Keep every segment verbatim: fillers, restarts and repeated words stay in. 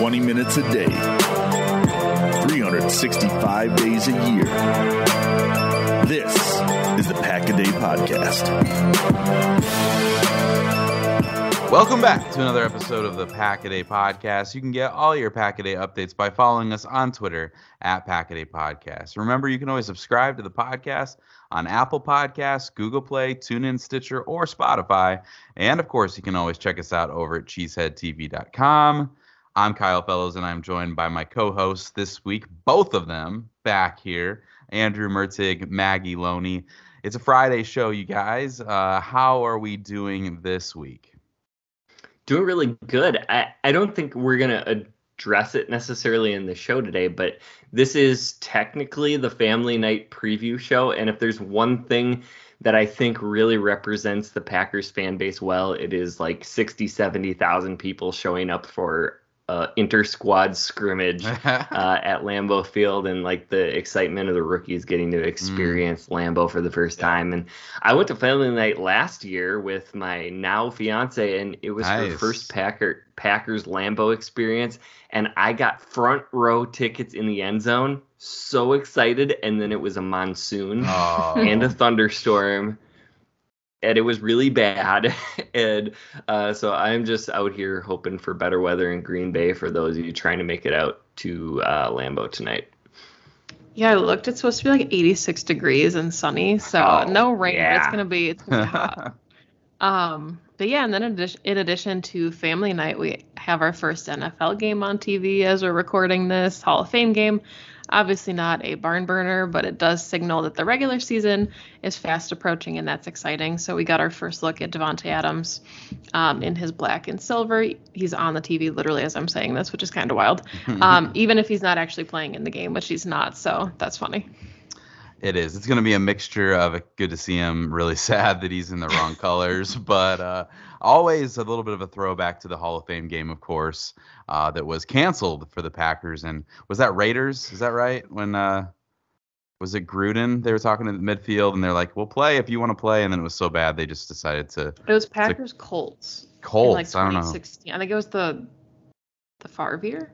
twenty minutes a day, three hundred sixty-five days a year. This is the Pack-A-Day Podcast. Welcome back to another episode of the Pack-A-Day Podcast. You can get all your Pack-A-Day updates by following us on Twitter at Pack-A-Day Podcast. Remember, you can always subscribe to the podcast on Apple Podcasts, Google Play, TuneIn, Stitcher, or Spotify. And, of course, you can always check us out over at cheesehead t v dot com. I'm Kyle Fellows, and I'm joined by my co-hosts this week, both of them back here, Andrew Mertig, Maggie Loney. It's a Friday show, you guys. Uh, how are we doing this week? Doing really good. I, I don't think we're going to address it necessarily in the show today, but this is technically the family night preview show. And if there's one thing that I think really represents the Packers fan base well, it is like sixty, seventy thousand people showing up for uh, inter-squad scrimmage uh, at Lambeau Field, and like the excitement of the rookies getting to experience mm. Lambeau for the first time. And I went to family night last year with my now fiance, and it was nice. Her first Packer Packers Lambeau experience, and I got front row tickets in the end zone. So excited, and then it was a monsoon oh. and a thunderstorm. And it was really bad. and uh, so I'm just out here hoping for better weather in Green Bay for those of you trying to make it out to uh, Lambeau tonight. Yeah, I looked. It's supposed to be like eighty-six degrees and sunny. So oh, no rain. Yeah. It's going to be it's gonna be hot. um, but yeah, and then in addition, in addition to family night, we have our first N F L game on T V as we're recording this, Hall of Fame game. Obviously not a barn burner, but it does signal that the regular season is fast approaching, and that's exciting. So we got our first look at Davante Adams um, in his black and silver. He's on the T V literally as I'm saying this, which is kind of wild, um, even if he's not actually playing in the game, which he's not. So that's funny. It is. It's going to be a mixture of good to see him, really sad that he's in the wrong colors, but uh, always a little bit of a throwback to the Hall of Fame game, of course, uh, that was canceled for the Packers. And was that Raiders? Is that right? When uh, was it Gruden? They were talking to the midfield, and they're like, "We'll play if you want to play." And then it was so bad they just decided to. It was Packers to, Colts. Colts. Like I don't know. I think it was the the Favre year.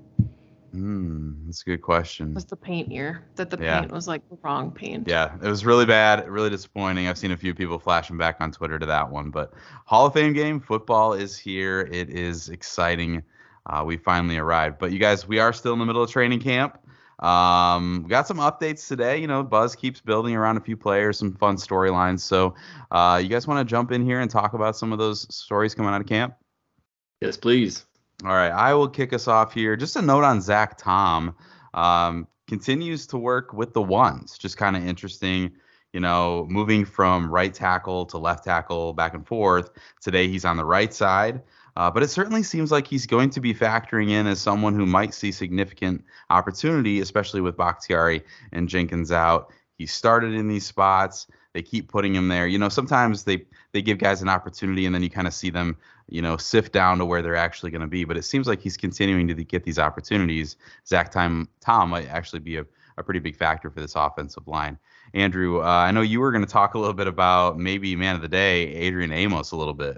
Hmm, that's a good question. It was the paint year that the yeah. paint was like the wrong paint. Yeah, it was really bad, really disappointing. I've seen a few people flashing back on Twitter to that one, but Hall of Fame game, football is here. It is exciting. Uh, we finally arrived. But you guys, we are still in the middle of training camp. Um, we got some updates today. You know, buzz keeps building around a few players, some fun storylines. So uh, you guys want to jump in here and talk about some of those stories coming out of camp? Yes, please. All right, I will kick us off here. Just a note on Zach Tom. Um, continues to work with the ones. Just kind of interesting, you know, moving from right tackle to left tackle back and forth. Today he's on the right side. Uh, but it certainly seems like he's going to be factoring in as someone who might see significant opportunity, especially with Bakhtiari and Jenkins out. He started in these spots. They keep putting him there. You know, sometimes they, they give guys an opportunity and then you kind of see them, you know, sift down to where they're actually going to be. But it seems like he's continuing to get these opportunities. Zach Tom, Tom might actually be a, a pretty big factor for this offensive line. Andrew, uh, I know you were going to talk a little bit about maybe man of the day, Adrian Amos, a little bit.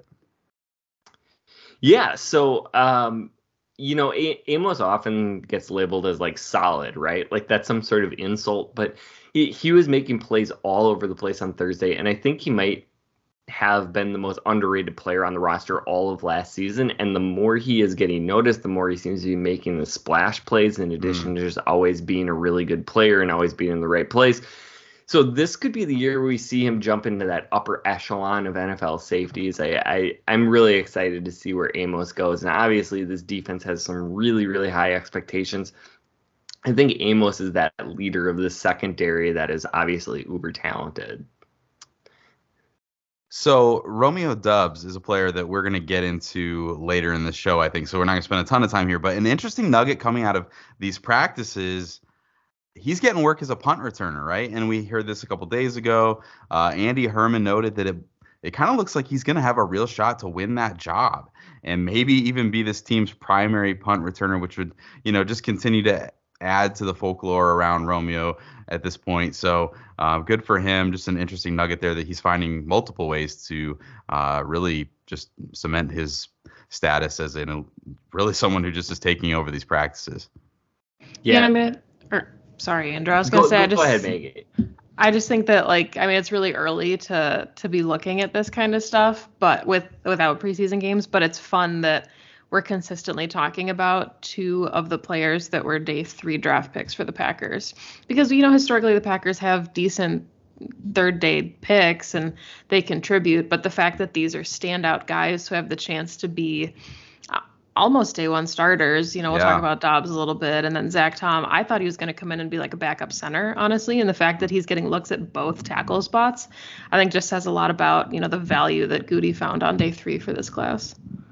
Yeah, so, um, you know, a- Amos often gets labeled as like solid, right? Like that's some sort of insult, but he, he was making plays all over the place on Thursday, and I think he might have been the most underrated player on the roster all of last season. And the more he is getting noticed, the more he seems to be making the splash plays, in addition mm. to just always being a really good player and always being in the right place. So this could be the year where we see him jump into that upper echelon of N F L safeties. I, I, I'm really excited to see where Amos goes. And obviously this defense has some really, really high expectations. I think Amos is that leader of the secondary that is obviously uber talented. So Romeo Doubs is a player that we're going to get into later in the show, I think. So we're not going to spend a ton of time here. But an interesting nugget coming out of these practices, he's getting work as a punt returner, right? And we heard this a couple days ago. Uh, Andy Herman noted that it it kind of looks like he's going to have a real shot to win that job and maybe even be this team's primary punt returner, which would, you know, just continue to add to the folklore around Romeo at this point. So uh, good for him. Just an interesting nugget there that he's finding multiple ways to uh, really just cement his status as in a, really someone who just is taking over these practices. Yeah, yeah I mean, or, sorry, Andrew. I was gonna go, say, go, I just go ahead, Maggie. I just think that, like, I mean, it's really early to to be looking at this kind of stuff, but with without preseason games. But it's fun that we're consistently talking about two of the players that were day three draft picks for the Packers, because, you know, historically the Packers have decent third day picks and they contribute, but the fact that these are standout guys who have the chance to be almost day one starters, you know, we'll yeah. talk about Dobbs a little bit, and then Zach Tom, I thought he was going to come in and be like a backup center, honestly, and the fact that he's getting looks at both tackle spots, I think just says a lot about, you know, the value that Goody found on day three for this class.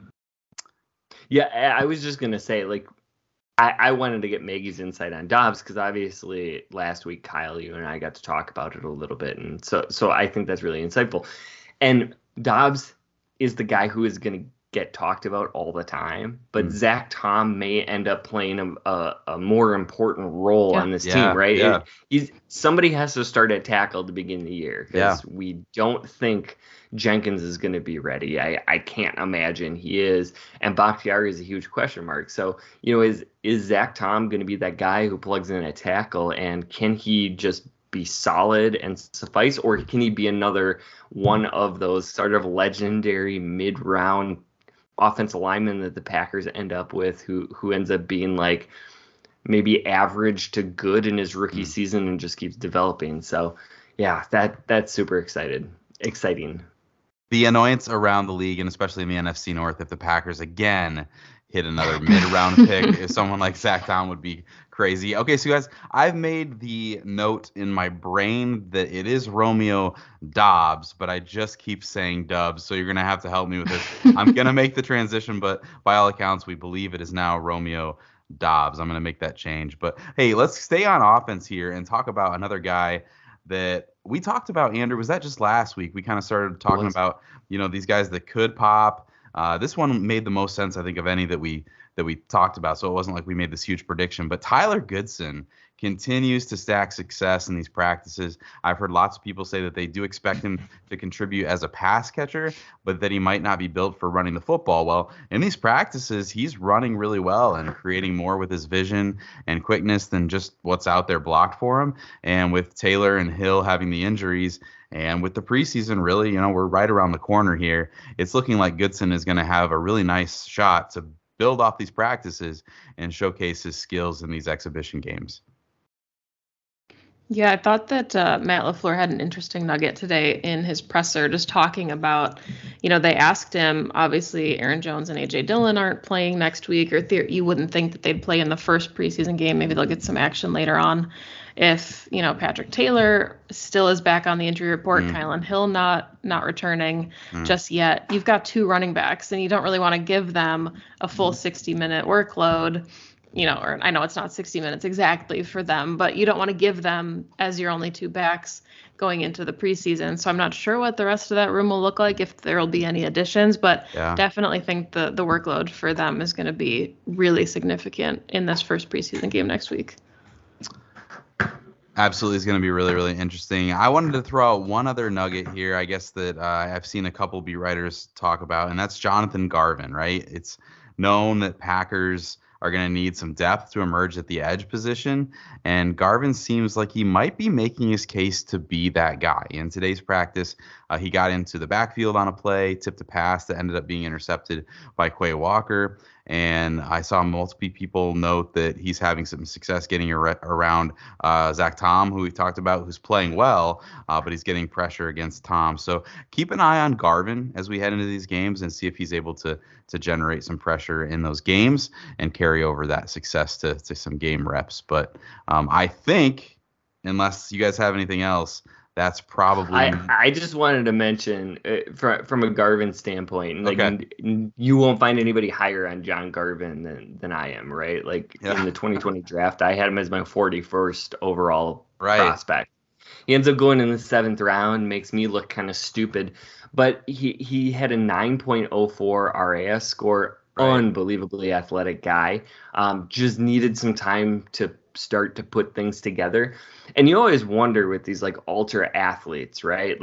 Yeah, I was just going to say, like, I, I wanted to get Maggie's insight on Dobbs because obviously last week, Kyle, you and I got to talk about it a little bit, and so so I think that's really insightful. And Dobbs is the guy who is going to get talked about all the time, but mm. Zach Tom may end up playing a, a, a more important role yeah. on this yeah, team, right? Yeah. It, he's somebody has to start at tackle at the beginning of the year because yeah. we don't think Jenkins is going to be ready. I, I can't imagine he is, and Bakhtiari is a huge question mark. So, you know, is is Zach Tom going to be that guy who plugs in at tackle, and can he just be solid and suffice, or can he be another one of those sort of legendary mid-round offensive lineman that the Packers end up with, who who ends up being like maybe average to good in his rookie mm. season and just keeps developing. So yeah, that that's super excited, exciting. The annoyance around the league, and especially in the N F C North, if the Packers again hit another mid-round pick, if someone like Zach Tom would be crazy. Okay, so guys, I've made the note in my brain that it is Romeo Dobbs, but I just keep saying Dubs, so you're going to have to help me with this. I'm going to make the transition, but by all accounts, we believe it is now Romeo Dobbs. I'm going to make that change. But hey, let's stay on offense here and talk about another guy that we talked about, Andrew. Was that just last week? We kind of started talking about, you know, these guys that could pop. Uh, this one made the most sense, I think, of any that we that we talked about. So it wasn't like we made this huge prediction. But Tyler Goodson continues to stack success in these practices. I've heard lots of people say that they do expect him to contribute as a pass catcher, but that he might not be built for running the football. Well, in these practices, he's running really well and creating more with his vision and quickness than just what's out there blocked for him. And with Taylor and Hill having the injuries, and with the preseason, really, you know, we're right around the corner here. It's looking like Goodson is going to have a really nice shot to build off these practices and showcase his skills in these exhibition games. Yeah, I thought that uh, Matt LaFleur had an interesting nugget today in his presser, just talking about, you know, they asked him, obviously Aaron Jones and A J Dillon aren't playing next week, or the- you wouldn't think that they'd play in the first preseason game. Maybe they'll get some action later on. If, you know, Patrick Taylor still is back on the injury report, mm. Kylan Hill not not returning mm. just yet, you've got two running backs, and you don't really want to give them a full sixty-minute workload. You know, or I know it's not sixty minutes exactly for them, but you don't want to give them as your only two backs going into the preseason. So I'm not sure what the rest of that room will look like, if there will be any additions, but yeah. definitely think the, the workload for them is going to be really significant in this first preseason game next week. Absolutely, is going to be really, really interesting. I wanted to throw out one other nugget here, I guess, that uh, I've seen a couple beat writers talk about, and that's Jonathan Garvin, right? It's known that Packers are going to need some depth to emerge at the edge position, and Garvin seems like he might be making his case to be that guy. In today's practice, uh, he got into the backfield on a play, tipped a pass that ended up being intercepted by Quay Walker, and I saw multiple people note that he's having some success getting ar- around uh, Zach Tom, who we talked about, who's playing well, uh, but he's getting pressure against Tom. So keep an eye on Garvin as we head into these games and see if he's able to to generate some pressure in those games and carry over that success to, to some game reps. But um, I think, unless you guys have anything else, that's probably. I, I just wanted to mention uh, from from a Garvin standpoint, like okay. n- you won't find anybody higher on John Garvin than than I am, right? Like yeah. in the twenty twenty draft, I had him as my forty-first overall right. prospect. He ends up going in the seventh round, makes me look kind of stupid, but he he had a nine point oh four R A S score. Right. Unbelievably athletic guy. Um, just needed some time to start to put things together. And you always wonder with these like ultra athletes, right? Like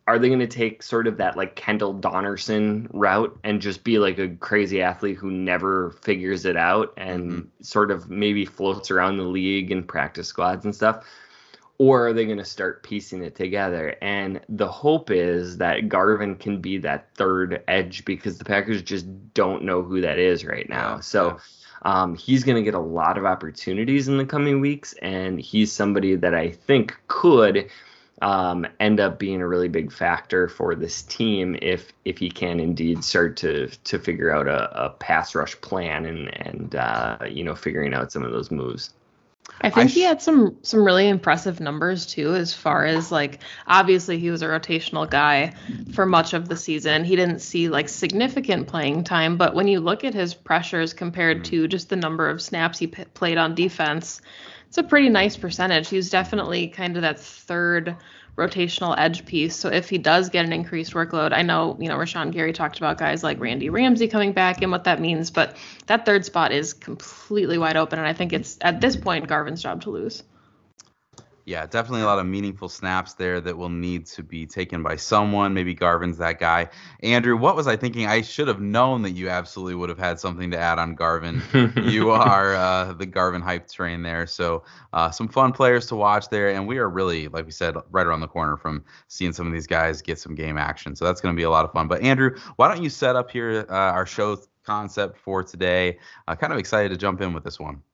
are they going to take sort of that like Kendall Donnerson route and just be like a crazy athlete who never figures it out and mm-hmm. sort of maybe floats around the league and practice squads and stuff? Or are they going to start piecing it together? And the hope is that Garvin can be that third edge because the Packers just don't know who that is right now. So um, he's going to get a lot of opportunities in the coming weeks, and he's somebody that I think could um, end up being a really big factor for this team if if he can indeed start to to figure out a, a pass rush plan and and uh, you know figuring out some of those moves. I think I sh- he had some some really impressive numbers too, as far as like obviously he was a rotational guy for much of the season. He didn't see like significant playing time, but when you look at his pressures compared mm-hmm. to just the number of snaps he p- played on defense, it's a pretty nice percentage. He was definitely kind of that third rotational edge piece. So if he does get an increased workload, I know, you know, Rashawn Gary talked about guys like Randy Ramsey coming back and what that means, but that third spot is completely wide open. And I think it's at this point, Garvin's job to lose. Yeah, definitely a lot of meaningful snaps there that will need to be taken by someone. Maybe Garvin's that guy. Andrew, what was I thinking? I should have known that you absolutely would have had something to add on Garvin. You are uh, the Garvin hype train there. So uh, some fun players to watch there. And we are really, like we said, right around the corner from seeing some of these guys get some game action. So that's going to be a lot of fun. But Andrew, why don't you set up here uh, our show concept for today? Uh, kind of excited to jump in with this one.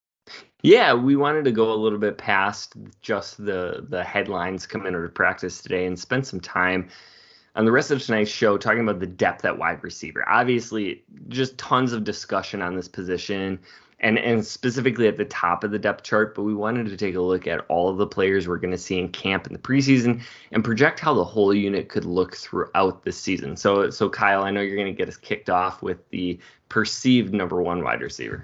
Yeah, we wanted to go a little bit past just the the headlines coming out of practice today and spend some time on the rest of tonight's show talking about the depth at wide receiver. Obviously, just tons of discussion on this position and, and specifically at the top of the depth chart, but we wanted to take a look at all of the players we're going to see in camp in the preseason and project how the whole unit could look throughout the season. So, so Kyle, I know you're going to get us kicked off with the perceived number one wide receiver.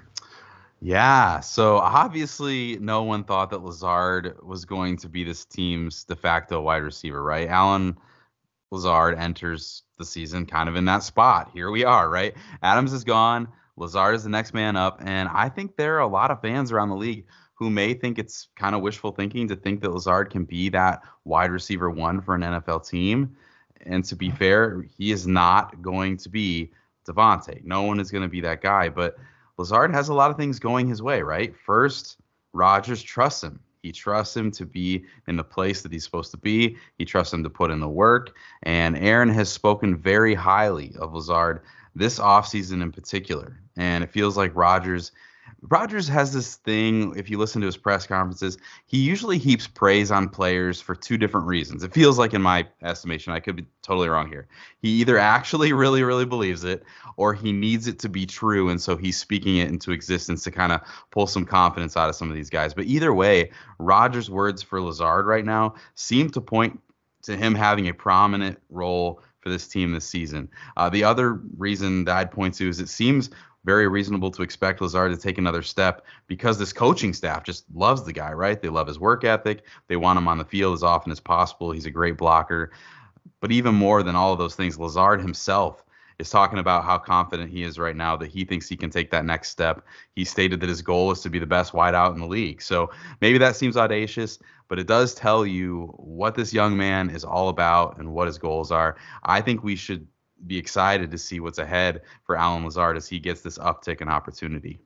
Yeah, so obviously no one thought that Lazard was going to be this team's de facto wide receiver, right? Allen Lazard enters the season kind of in that spot. Here we are, right? Adams is gone. Lazard is the next man up. And I think there are a lot of fans around the league who may think it's kind of wishful thinking to think that Lazard can be that wide receiver one for an N F L team. And to be fair, he is not going to be Devontae. No one is going to be that guy, but Lazard has a lot of things going his way, right? First, Rodgers trusts him. He trusts him to be in the place that he's supposed to be. He trusts him to put in the work. And Aaron has spoken very highly of Lazard this offseason in particular. And it feels like Rodgers Rodgers has this thing, if you listen to his press conferences, he usually heaps praise on players for two different reasons. It feels like, in my estimation, I could be totally wrong here. He either actually really, really believes it, or he needs it to be true, and so he's speaking it into existence to kind of pull some confidence out of some of these guys. But either way, Rodgers' words for Lazard right now seem to point to him having a prominent role for this team this season. Uh, the other reason that I'd point to is it seems very reasonable to expect Lazard to take another step because this coaching staff just loves the guy, right? They love his work ethic. They want him on the field as often as possible. He's a great blocker. But even more than all of those things, Lazard himself is talking about how confident he is right now that he thinks he can take that next step. He stated that his goal is to be the best wideout in the league. So maybe that seems audacious, but it does tell you what this young man is all about and what his goals are. I think we should be excited to see what's ahead for Allen Lazard as he gets this uptick in opportunity.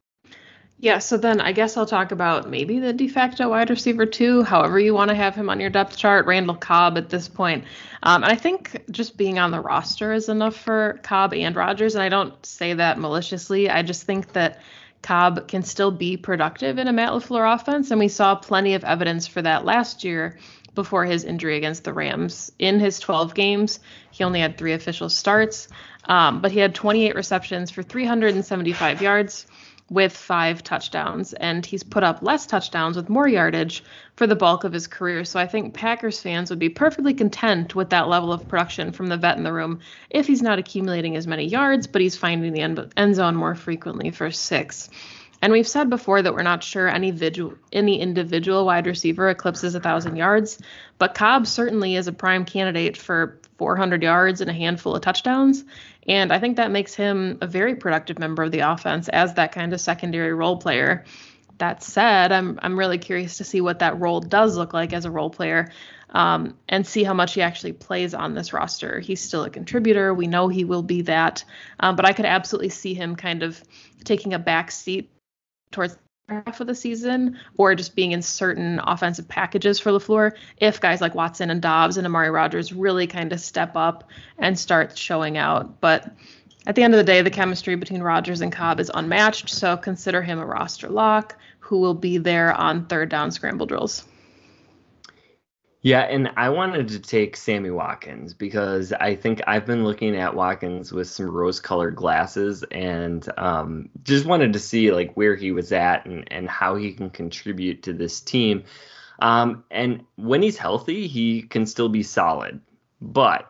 Yeah, so then I guess I'll talk about maybe the de facto wide receiver too, however you want to have him on your depth chart, Randall Cobb at this point. Um, and I think just being on the roster is enough for Cobb and Rodgers, and I don't say that maliciously. I just think that Cobb can still be productive in a Matt LaFleur offense, and we saw plenty of evidence for that last year before his injury against the Rams. In his twelve games, he only had three official starts, um, but he had twenty-eight receptions for three hundred seventy-five yards with five touchdowns, and he's put up less touchdowns with more yardage for the bulk of his career. So I think Packers fans would be perfectly content with that level of production from the vet in the room if he's not accumulating as many yards, but he's finding the end, end zone more frequently for six. And we've said before that we're not sure any visual, any individual wide receiver eclipses one thousand yards, but Cobb certainly is a prime candidate for four hundred yards and a handful of touchdowns. And I think that makes him a very productive member of the offense as that kind of secondary role player. That said, I'm I'm really curious to see what that role does look like as a role player. um, and see how much he actually plays on this roster. He's still a contributor. We know he will be that. Um, but I could absolutely see him kind of taking a back seat towards half of the season, or just being in certain offensive packages for LaFleur if guys like Watson and Dobbs and Amari Rodgers really kind of step up and start showing out. But at the end of the day, the chemistry between Rodgers and Cobb is unmatched, so consider him a roster lock who will be there on third down scramble drills. Yeah, and I wanted to take Sammy Watkins because I think I've been looking at Watkins with some rose-colored glasses and um, just wanted to see like where he was at and, and how he can contribute to this team. Um, and when he's healthy, he can still be solid, but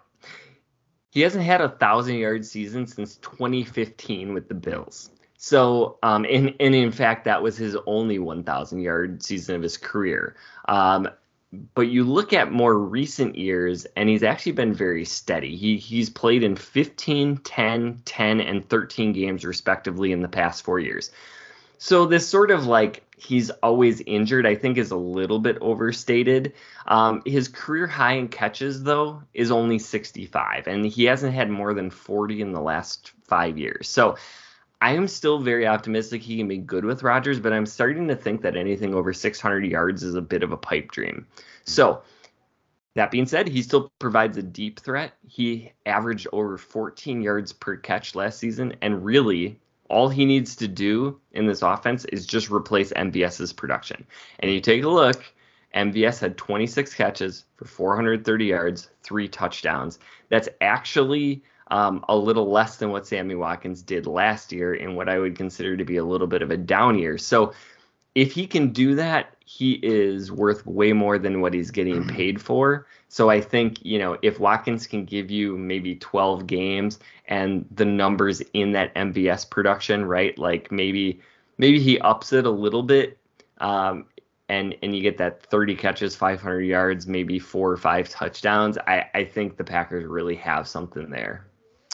he hasn't had a thousand-yard season since twenty fifteen with the Bills. So, um, and, and in fact, that was his only one thousand-yard season of his career. Um, But you look at more recent years, and he's actually been very steady. He He's played in fifteen, ten, ten, and thirteen games, respectively, in the past four years. So this sort of like he's always injured, I think, is a little bit overstated. Um, his career high in catches, though, is only sixty-five, and he hasn't had more than forty in the last five years. So I am still very optimistic he can be good with Rodgers, but I'm starting to think that anything over six hundred yards is a bit of a pipe dream. So that being said, he still provides a deep threat. He averaged over fourteen yards per catch last season, and really all he needs to do in this offense is just replace MVS's production. And you take a look, M V S had twenty-six catches for four hundred thirty yards, three touchdowns. That's actually Um, a little less than what Sammy Watkins did last year in what I would consider to be a little bit of a down year. So if he can do that, he is worth way more than what he's getting paid for. So I think, you know, if Watkins can give you maybe twelve games and the numbers in that M V S production, right? Like maybe maybe he ups it a little bit um, and and you get that thirty catches, five hundred yards, maybe four or five touchdowns. I, I think the Packers really have something there.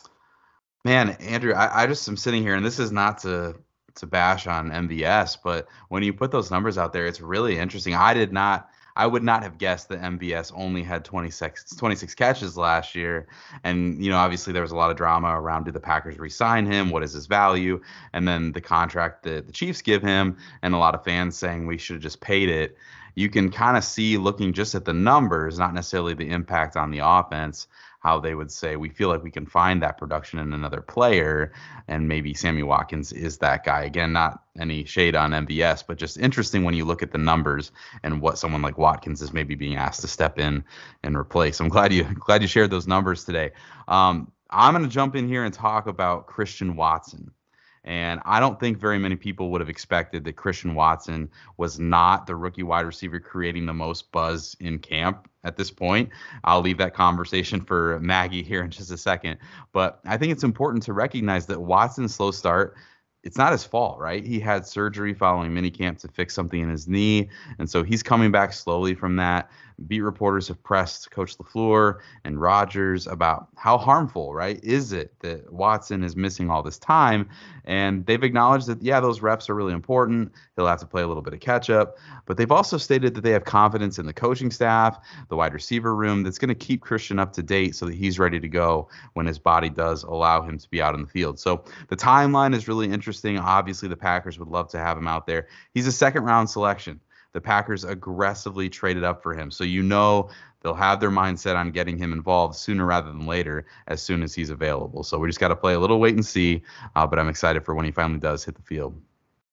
Man, Andrew, I, I just am sitting here, and this is not to to bash on M V S, but when you put those numbers out there, it's really interesting. I did not, I would not have guessed that M V S only had twenty-six, twenty-six catches last year. And, you know, obviously there was a lot of drama around, did the Packers re-sign him? What is his value? And then the contract that the Chiefs give him, and a lot of fans saying we should have just paid it. You can kind of see, looking just at the numbers, not necessarily the impact on the offense, how they would say we feel like we can find that production in another player, and maybe Sammy Watkins is that guy. Again, not any shade on M V S, but just interesting when you look at the numbers and what someone like Watkins is maybe being asked to step in and replace. I'm glad you glad you shared those numbers today. Um, I'm going to jump in here and talk about Christian Watson. And I don't think very many people would have expected that Christian Watson was not the rookie wide receiver creating the most buzz in camp at this point. I'll leave that conversation for Maggie here in just a second. But I think it's important to recognize that Watson's slow start, it's not his fault, right? He had surgery following minicamp to fix something in his knee. And so he's coming back slowly from that. Beat reporters have pressed Coach LaFleur and Rodgers about how harmful, right, is it that Watson is missing all this time? And they've acknowledged that, yeah, those reps are really important. He'll have to play a little bit of catch up. But they've also stated that they have confidence in the coaching staff, the wide receiver room, that's going to keep Christian up to date so that he's ready to go when his body does allow him to be out in the field. So the timeline is really interesting. Obviously, the Packers would love to have him out there. He's a second round selection. The Packers aggressively traded up for him. So you know they'll have their mindset on getting him involved sooner rather than later, as soon as he's available. So we just got to play a little wait and see. Uh, but I'm excited for when he finally does hit the field.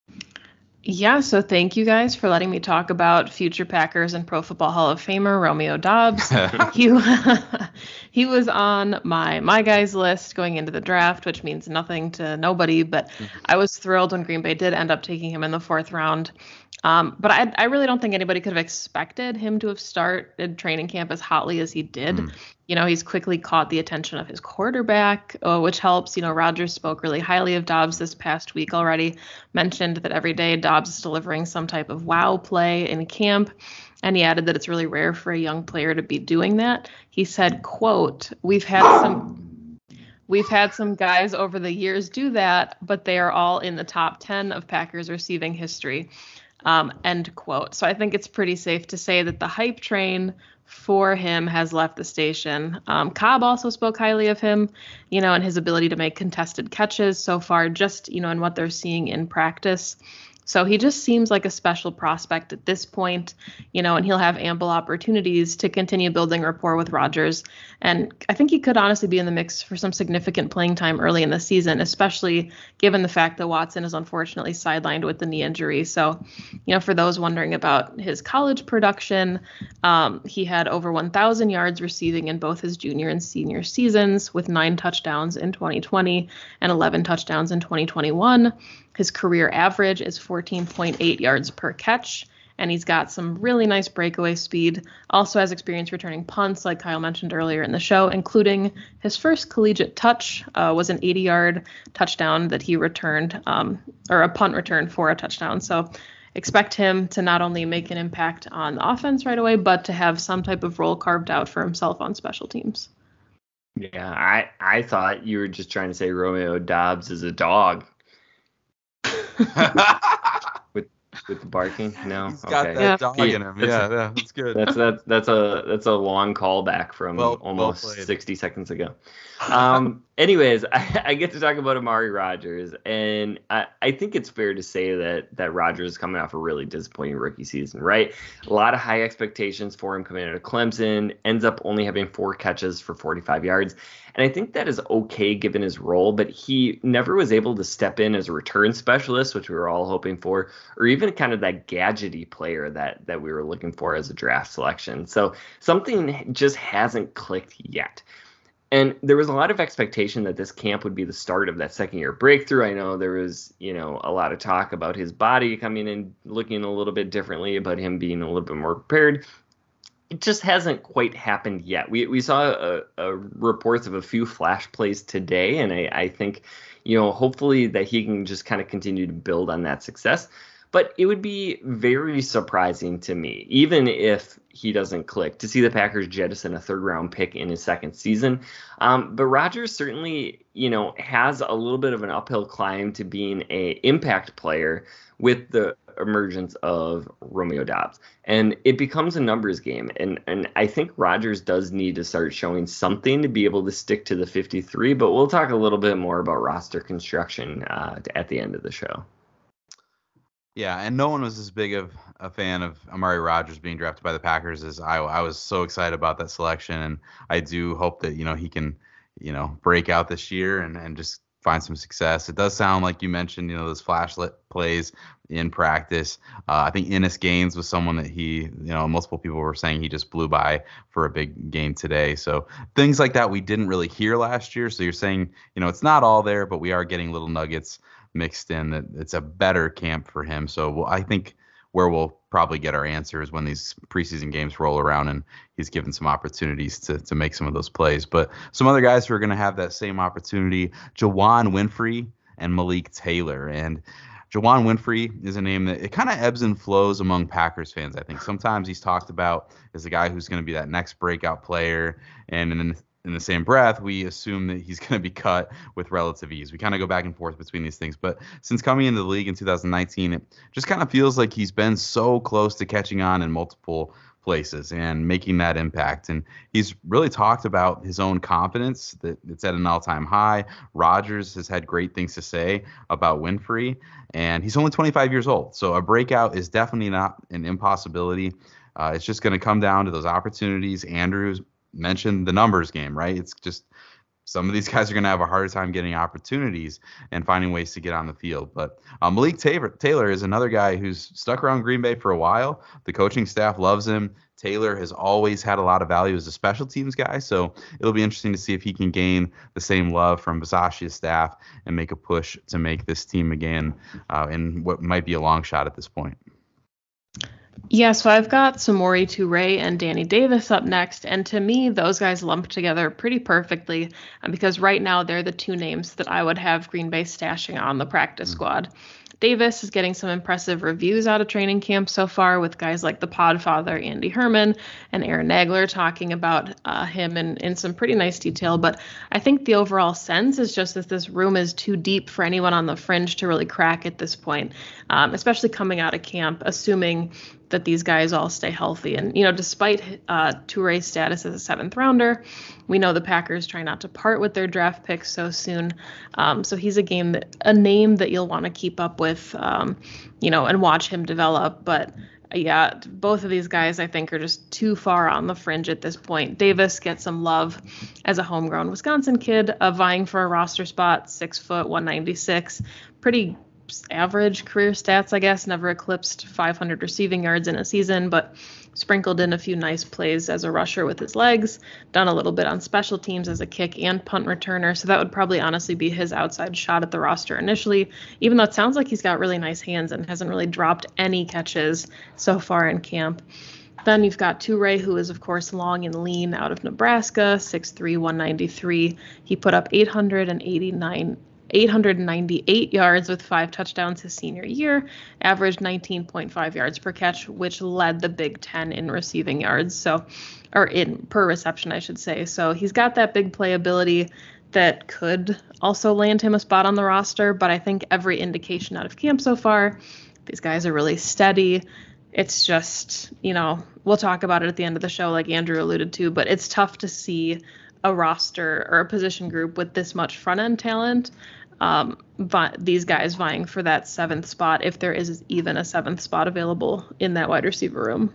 Yeah, so thank you guys for letting me talk about future Packers and Pro Football Hall of Famer Romeo Doubs. he, he was on my my guys list going into the draft, which means nothing to nobody, but I was thrilled when Green Bay did end up taking him in the fourth round. Um, but I, I really don't think anybody could have expected him to have started training camp as hotly as he did. Mm. You know, he's quickly caught the attention of his quarterback, uh, which helps. You know, Rodgers spoke really highly of Doubs this past week already, mentioned that every day Doubs is delivering some type of wow play in camp. And he added that it's really rare for a young player to be doing that. He said, quote, we've had some we've had some guys over the years do that, but they are all in the top ten of Packers receiving history. Um, end quote. So I think it's pretty safe to say that the hype train for him has left the station. Um, Cobb also spoke highly of him, you know, and his ability to make contested catches so far, just, you know, in what they're seeing in practice. So he just seems like a special prospect at this point, you know, and he'll have ample opportunities to continue building rapport with Rodgers. And I think he could honestly be in the mix for some significant playing time early in the season, especially given the fact that Watson is unfortunately sidelined with the knee injury. So, you know, for those wondering about his college production, um, he had over one thousand yards receiving in both his junior and senior seasons, with nine touchdowns in twenty twenty and eleven touchdowns in twenty twenty-one. His career average is fourteen point eight yards per catch, and he's got some really nice breakaway speed. Also has experience returning punts, like Kyle mentioned earlier in the show, including his first collegiate touch uh, was an eighty-yard touchdown that he returned, um, or a punt return for a touchdown. So expect him to not only make an impact on the offense right away, but to have some type of role carved out for himself on special teams. Yeah, I, I thought you were just trying to say Romeo Doubs is a dog. with with the barking, no, he's got okay. that yeah. dog in him. Yeah, yeah, that's good. That's that's that's a that's a long callback from well, almost well sixty seconds ago. Um, anyways, I, I get to talk about Amari Rodgers, and I, I think it's fair to say that that Rodgers is coming off a really disappointing rookie season, right? A lot of high expectations for him coming out of Clemson, ends up only having four catches for forty-five yards. And I think that is okay given his role, but he never was able to step in as a return specialist, which we were all hoping for, or even kind of that gadgety player that that we were looking for as a draft selection. So something just hasn't clicked yet. And there was a lot of expectation that this camp would be the start of that second year breakthrough. I know there was, you know, a lot of talk about his body coming in looking a little bit differently, about him being a little bit more prepared. It just hasn't quite happened yet. We we saw a, a reports of a few flash plays today, and I, I think, you know, hopefully that he can just kind of continue to build on that success. But it would be very surprising to me, even if he doesn't click, to see the Packers jettison a third round pick in his second season. Um, but Rodgers certainly, you know, has a little bit of an uphill climb to being a impact player with the emergence of Romeo Doubs. And it becomes a numbers game. And, and I think Rodgers does need to start showing something to be able to stick to the fifty-three. But we'll talk a little bit more about roster construction uh, at the end of the show. Yeah, and no one was as big of a fan of Amari Rodgers being drafted by the Packers as I, I was so excited about that selection, and I do hope that, you know, he can, you know, break out this year and, and just find some success. It does sound like you mentioned, you know, those flashlight plays in practice. Uh, I think Innis Gaines was someone that he, you know, multiple people were saying he just blew by for a big game today. So things like that we didn't really hear last year. So you're saying, you know, it's not all there, but we are getting little nuggets mixed in that it's a better camp for him. So well, I think where we'll probably get our answers when these preseason games roll around and he's given some opportunities to to make some of those plays. But some other guys who are going to have that same opportunity, Juwann Winfree and Malik Taylor. And Juwann Winfree is a name that it kind of ebbs and flows among Packers fans. I think sometimes he's talked about as a guy who's going to be that next breakout player, and in in the same breath, we assume that he's going to be cut with relative ease. We kind of go back and forth between these things. But since coming into the league in two thousand nineteen, it just kind of feels like he's been so close to catching on in multiple places and making that impact. And he's really talked about his own confidence, that it's at an all-time high. Rodgers has had great things to say about Winfree, and he's only twenty-five years old. So a breakout is definitely not an impossibility. Uh, it's just going to come down to those opportunities. Andrews mentioned the numbers game, right? It's just some of these guys are going to have a harder time getting opportunities and finding ways to get on the field. But um, Malik Taylor, Taylor is another guy who's stuck around Green Bay for a while. The coaching staff loves him. Taylor has always had a lot of value as a special teams guy, so it'll be interesting to see if he can gain the same love from Bisaccia's staff and make a push to make this team again uh, in what might be a long shot at this point. Yeah, so I've got Samori Toure and Danny Davis up next, and to me, those guys lump together pretty perfectly uh, because right now they're the two names that I would have Green Bay stashing on the practice squad. Davis is getting some impressive reviews out of training camp so far, with guys like the Podfather Andy Herman and Aaron Nagler talking about uh, him in, in some pretty nice detail. But I think the overall sense is just that this room is too deep for anyone on the fringe to really crack at this point, um, especially coming out of camp, assuming that these guys all stay healthy. And, you know, despite uh, Toure's status as a seventh rounder, we know the Packers try not to part with their draft picks so soon. Um, so he's a game that a name that you'll want to keep up with, um, you know, and watch him develop. But yeah, both of these guys, I think, are just too far on the fringe at this point. Davis gets some love as a homegrown Wisconsin kid, uh, vying for a roster spot, six foot, one ninety-six, pretty average career stats, I guess. Never eclipsed five hundred receiving yards in a season, but sprinkled in a few nice plays as a rusher with his legs, done a little bit on special teams as a kick and punt returner. So that would probably honestly be his outside shot at the roster initially, even though it sounds like he's got really nice hands and hasn't really dropped any catches so far in camp. Then you've got Toure, who is, of course, long and lean out of Nebraska, six three, one ninety-three. He put up eight hundred eighty-nine eight hundred ninety-eight yards with five touchdowns his senior year, averaged nineteen point five yards per catch, which led the Big Ten in receiving yards. So, or in per reception, I should say. So he's got that big playability that could also land him a spot on the roster. But I think every indication out of camp so far, these guys are really steady. It's just, you know, we'll talk about it at the end of the show, like Andrew alluded to, but it's tough to see a roster or a position group with this much front end talent, um, vi- these guys vying for that seventh spot, if there is even a seventh spot available in that wide receiver room.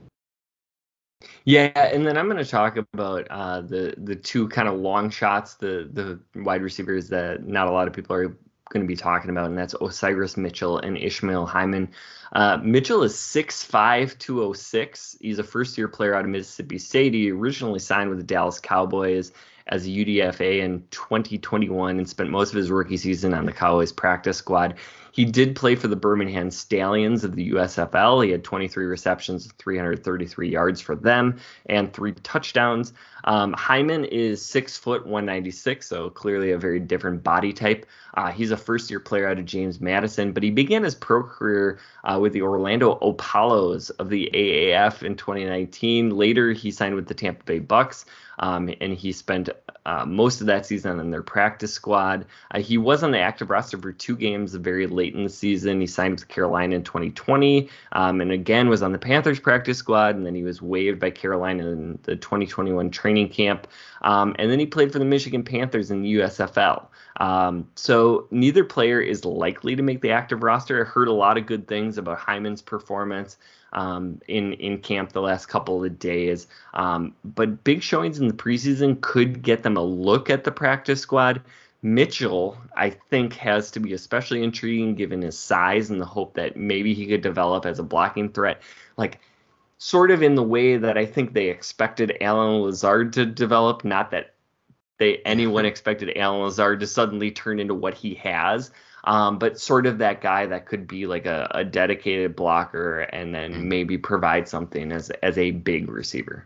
Yeah, and then I'm going to talk about uh, the the two kind of long shots, the the wide receivers that not a lot of people are going to be talking about, and that's Osiris Mitchell and Ishmael Hyman. Uh, Mitchell is six five, two oh six. He's a first-year player out of Mississippi State. He originally signed with the Dallas Cowboys as a U D F A in twenty twenty-one and spent most of his rookie season on the Cowboys practice squad. He did play for the Birmingham Stallions of the U S F L. He had twenty-three receptions, three hundred thirty-three yards for them, and three touchdowns. Um, Hyman is six foot, one ninety-six, so clearly a very different body type. Uh, he's a first-year player out of James Madison, but he began his pro career uh, with the Orlando Apollos of the A A F in twenty nineteen. Later, he signed with the Tampa Bay Bucks, um, and he spent uh, most of that season on their practice squad. Uh, he was on the active roster for two games very late in the season. He signed with Carolina in twenty twenty, um, and again was on the Panthers practice squad, and then he was waived by Carolina in the twenty twenty-one training camp. Um, and then he played for the Michigan Panthers in the U S F L. Um, so neither player is likely to make the active roster. I heard a lot of good things about Hyman's performance um, in, in camp the last couple of days. Um, but big showings in the preseason could get them a look at the practice squad. Mitchell, I think, has to be especially intriguing given his size and the hope that maybe he could develop as a blocking threat. Like, sort of in the way that I think they expected Allen Lazard to develop, not that they anyone expected Allen Lazard to suddenly turn into what he has, um, but sort of that guy that could be like a, a dedicated blocker and then maybe provide something as as a big receiver.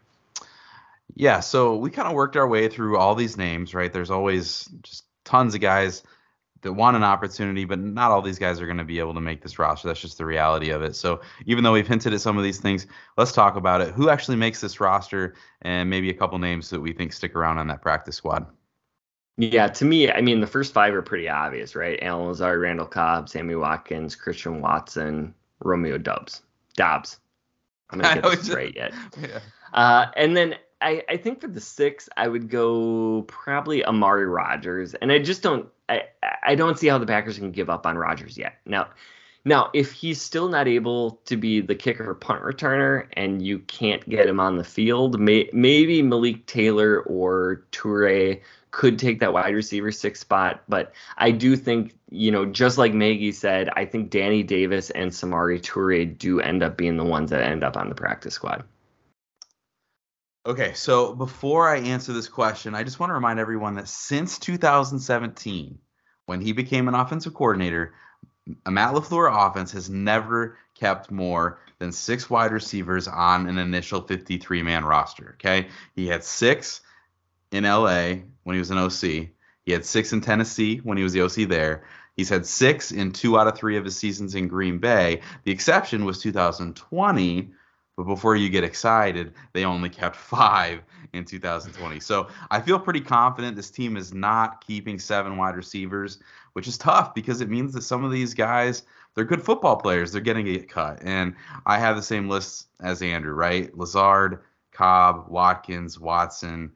Yeah, so we kind of worked our way through all these names, right? There's always just tons of guys that want an opportunity, but not all these guys are going to be able to make this roster. That's just the reality of it. So even though we've hinted at some of these things, let's talk about it. Who actually makes this roster, and maybe a couple names that we think stick around on that practice squad? Yeah, to me, I mean, the first five are pretty obvious, right? Allen Lazard, Randall Cobb, Sammy Watkins, Christian Watson, Romeo Doubs. Dobbs. I'm going to get this right yet. Yeah. Uh, and then I, I think for the six, I would go probably Amari Rodgers. And I just don't I, I don't see how the Packers can give up on Rodgers yet. Now, now, if he's still not able to be the kicker or punt returner and you can't get him on the field, may, maybe Malik Taylor or Toure could take that wide receiver six spot. But I do think, you know, just like Maggie said, I think Danny Davis and Samori Toure do end up being the ones that end up on the practice squad. Okay, so before I answer this question, I just want to remind everyone that since two thousand seventeen, when he became an offensive coordinator, a Matt LaFleur offense has never kept more than six wide receivers on an initial fifty-three man roster, okay? He had six in L A when he was an O C. He had six in Tennessee when he was the O C there. He's had six in two out of three of his seasons in Green Bay. The exception was two thousand twenty, but before you get excited, they only kept five in two thousand twenty. So I feel pretty confident this team is not keeping seven wide receivers, which is tough because it means that some of these guys, they're good football players. They're getting to get cut. And I have the same list as Andrew, right? Lazard, Cobb, Watkins, Watson,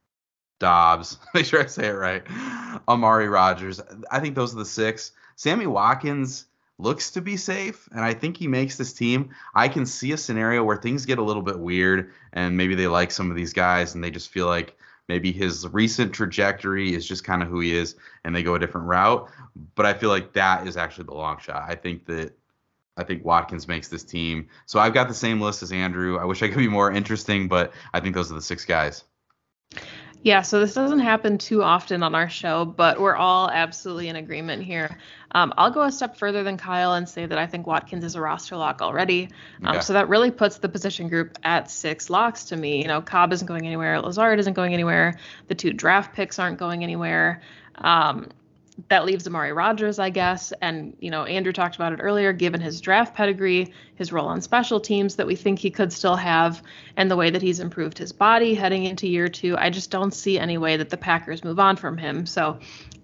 Dobbs, make sure I say it right, Amari Rodgers. I think those are the six. Sammy Watkins looks to be safe, and I think he makes this team. I can see a scenario where things get a little bit weird, and maybe they like some of these guys, and they just feel like maybe his recent trajectory is just kind of who he is, and they go a different route. But I feel like that is actually the long shot. I think that I think Watkins makes this team. So I've got the same list as Andrew. I wish I could be more interesting, but I think those are the six guys. Yeah, so this doesn't happen too often on our show, but we're all absolutely in agreement here. Um, I'll go a step further than Kyle and say that I think Watkins is a roster lock already. Um, Okay. So that really puts the position group at six locks to me. You know, Cobb isn't going anywhere. Lazard isn't going anywhere. The two draft picks aren't going anywhere. Um, that leaves Amari Rodgers, I guess. And, you know, Andrew talked about it earlier, given his draft pedigree, his role on special teams that we think he could still have, and the way that he's improved his body heading into year two. I just don't see any way that the Packers move on from him. So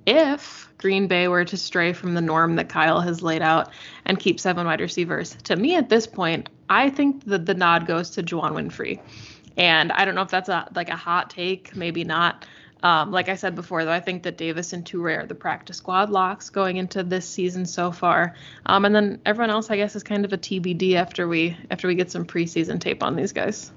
if Green Bay were to stray from the norm that Kyle has laid out and keep seven wide receivers, to me at this point, I think that the nod goes to Juwann Winfree. And I don't know if that's a like a hot take, maybe not. Um, like I said before, though, I think that Davis and Toure are the practice squad locks going into this season so far. Um, and then everyone else, I guess, is kind of a T B D after we after we get some preseason tape on these guys.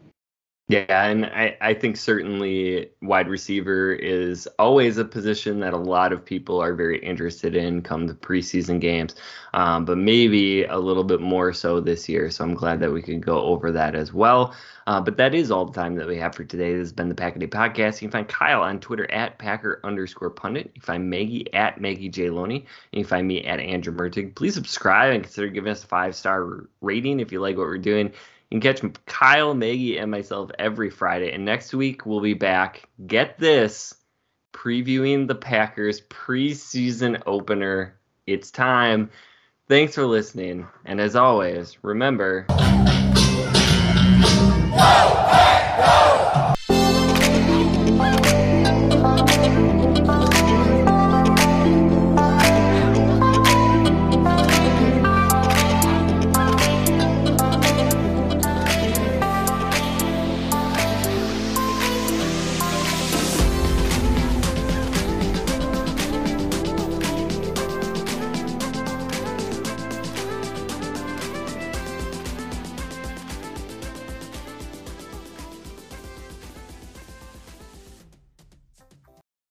Yeah, and I, I think certainly wide receiver is always a position that a lot of people are very interested in come the preseason games, um, but maybe a little bit more so this year. So I'm glad that we could go over that as well. Uh, but that is all the time that we have for today. This has been the Pack a Day Podcast. You can find Kyle on Twitter at Packer underscore pundit. You can find Maggie at Maggie J. Loney. And you can find me at Andrew Mertig. Please subscribe and consider giving us a five-star rating if you like what we're doing. You can catch Kyle, Maggie, and myself every Friday. And next week, we'll be back, get this, previewing the Packers preseason opener. It's time. Thanks for listening. And as always, remember... Go, hey, go!